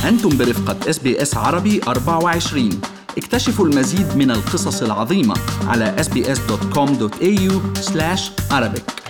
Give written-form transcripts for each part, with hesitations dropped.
أنتم برفقة SBS عربي 24. اكتشفوا المزيد من القصص العظيمة على sbs.com.au/Arabic.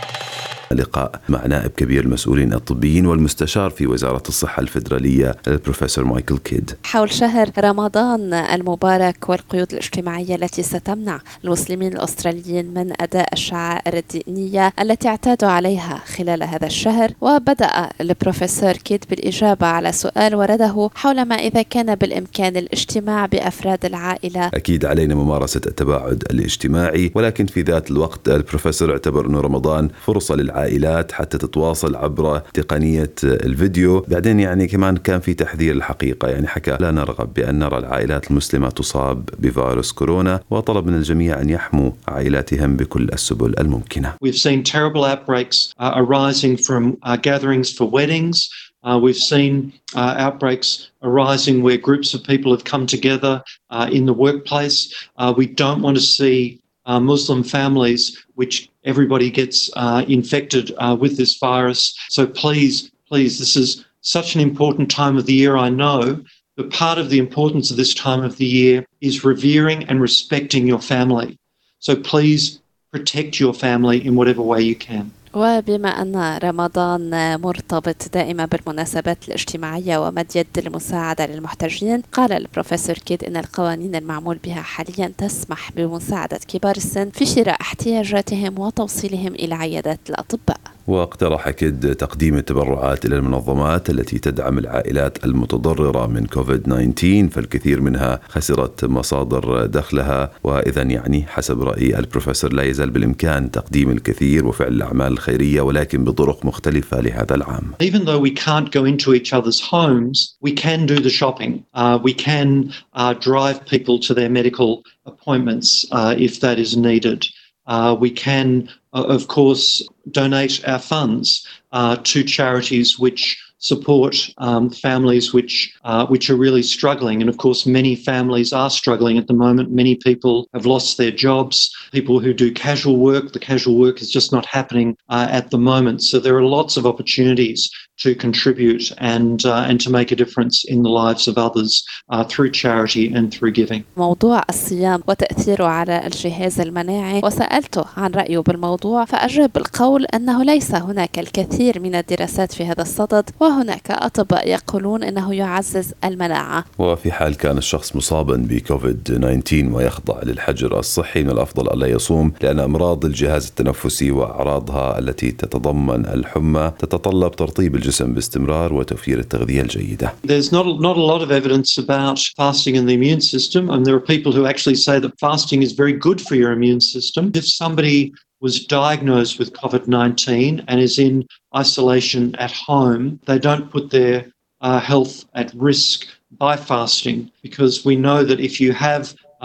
لقاء مع نائب كبير المسؤولين الطبيين والمستشار في وزارة الصحة الفيدرالية البروفيسور مايكل كيد حول شهر رمضان المبارك والقيود الاجتماعية التي ستمنع المسلمين الأستراليين من أداء الشعائر الدينية التي اعتادوا عليها خلال هذا الشهر. وبدأ البروفيسور كيد بالإجابة على سؤال ورده حول ما إذا كان بالإمكان الاجتماع بأفراد العائلة. أكيد علينا ممارسة التباعد الاجتماعي، ولكن في ذات الوقت البروفيسور اعتبر أنه رمضان فرصة للعائلات حتى تتواصل عبر تقنية الفيديو. بعدين يعني كمان كان في تحذير الحقيقة، يعني حكى لا نرغب بأن نرى العائلات المسلمة تصاب بفيروس كورونا، وطلب من الجميع أن يحموا عائلاتهم بكل السبل الممكنة. We've seen terrible outbreaks arising from gatherings for weddings. We've seen outbreaks arising where groups of people have come together in the workplace. We don't want to see Muslim families which everybody gets infected with this virus. So please, this is such an important time of the year, I know, but part of the importance of this time of the year is revering and respecting your family. So please protect your family in whatever way you can. وبما أن رمضان مرتبط دائما بالمناسبات الاجتماعية ومد يد المساعدة للمحتاجين، قال البروفيسور كيد إن القوانين المعمول بها حاليا تسمح بمساعدة كبار السن في شراء احتياجاتهم وتوصيلهم إلى عيادات الأطباء. واقترح كيد تقديم التبرعات إلى المنظمات التي تدعم العائلات المتضررة من كوفيد-19، فالكثير منها خسرت مصادر دخلها، وإذا يعني حسب رأي البروفيسور لا يزال بالإمكان تقديم الكثير وفعل الأعمال الخيرية ولكن بطرق مختلفة لهذا العام. Even though we can't go into each other's homes, we can do the shopping. We can drive people to their medical appointments if that is needed. We can, of course, donate our funds to charities which support families which are really struggling. And of course, many families are struggling at the moment. Many people have lost their jobs. People who do casual work, the casual work is just not happening at the moment. So there are lots of opportunities to contribute and to make a difference in the lives of others through charity and through giving. موضوع الصيام وتأثيره على الجهاز المناعي، وسألته عن رأيه بالموضوع فأجاب بالقول أنه ليس هناك الكثير من الدراسات في هذا الصدد، وهناك أطباء يقولون أنه يعزز المناعة. وفي حال كان الشخص مصابا بكوفيد-19 ويخضع للحجر الصحي، من الأفضل ألا يصوم، لأن أمراض الجهاز التنفسي وأعراضها التي تتضمن الحمى تتطلب ترطيب الجسم باستمرار وتوفير التغذية الجيدة. There's not a lot of evidence about fasting and the immune system, and there are people who actually say that fasting is very good for your immune system. If somebody was diagnosed with COVID-19 and is in isolation at home, they don't put their health at risk by fasting, because we know that if you have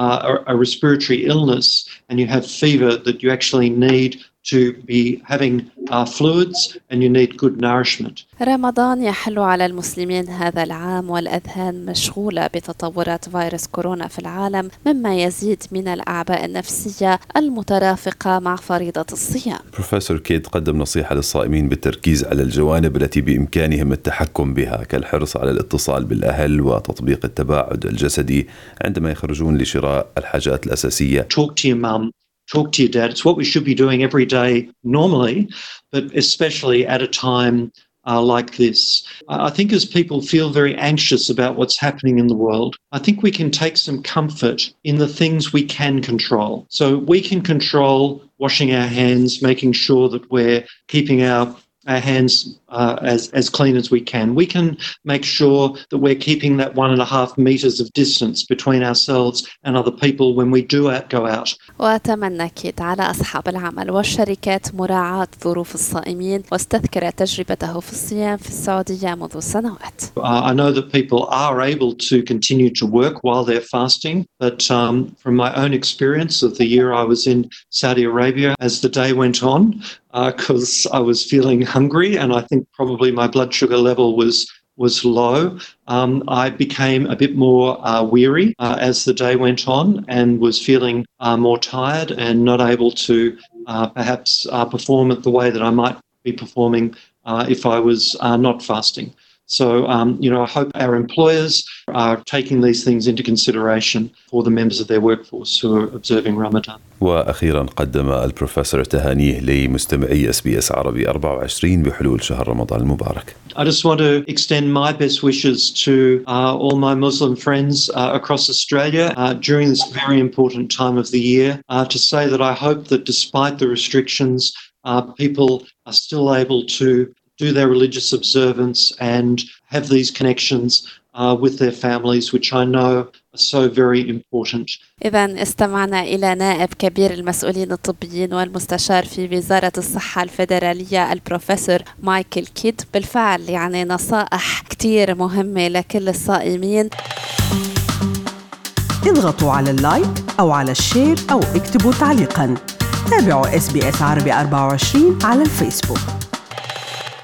a respiratory illness and you have fever, that you actually need to be having fluids and you need good nourishment. رمضان يحل على المسلمين هذا العام والأذهان مشغولة بتطورات فيروس كورونا في العالم، مما يزيد من الأعباء النفسية المترافقة مع فريضة الصيام. بروفيسور كيد قدم نصيحة للصائمين بالتركيز على الجوانب التي بإمكانهم التحكم بها، كالحرص على الاتصال بالأهل وتطبيق التباعد الجسدي عندما يخرجون لشراء الحاجات الأساسية. Talk to your mum. Talk to your dad. It's what we should be doing every day normally, but especially at a time like this. I think as people feel very anxious about what's happening in the world, I think we can take some comfort in the things we can control. So we can control washing our hands, making sure that we're keeping our hands as clean as we can. We can make sure that we're keeping that 1.5 meters of distance between ourselves and other people when we do go out. وأتمنى كيد على أصحاب العمل والشركات مراعاة ظروف الصائمين واستذكر تجربته في الصيام في السعودية منذ سنوات. I know that people are able to continue to work while they're fasting, but from my own experience of the year I was in Saudi Arabia, as the day went on, because I was feeling hungry and I think probably my blood sugar level was low, I became a bit more weary as the day went on and was feeling more tired and not able to perhaps perform it the way that I might be performing if I was not fasting. So, I hope our employers are taking these things into consideration for the members of their workforce who are observing Ramadan. وأخيرا قدم البروفيسور تهانيه لمستمعي SBS عربي 24 بحلول شهر رمضان المبارك. I just want to extend my best wishes to all my Muslim friends across Australia during this very important time of the year, to say that I hope that despite the restrictions, people are still able to do their religious observance and have these connections with their families, which I know are so very important. إذن استمعنا إلى نائب كبير المسؤولين الطبيين والمستشار في وزارة الصحة الفيدرالية البروفيسور مايكل كيد. بالفعل يعني نصائح كتير مهمة لكل الصائمين. اضغطوا على اللايك أو على الشير أو اكتبوا تعليقاً. تابعوا SBS عربي 24 على الفيسبوك.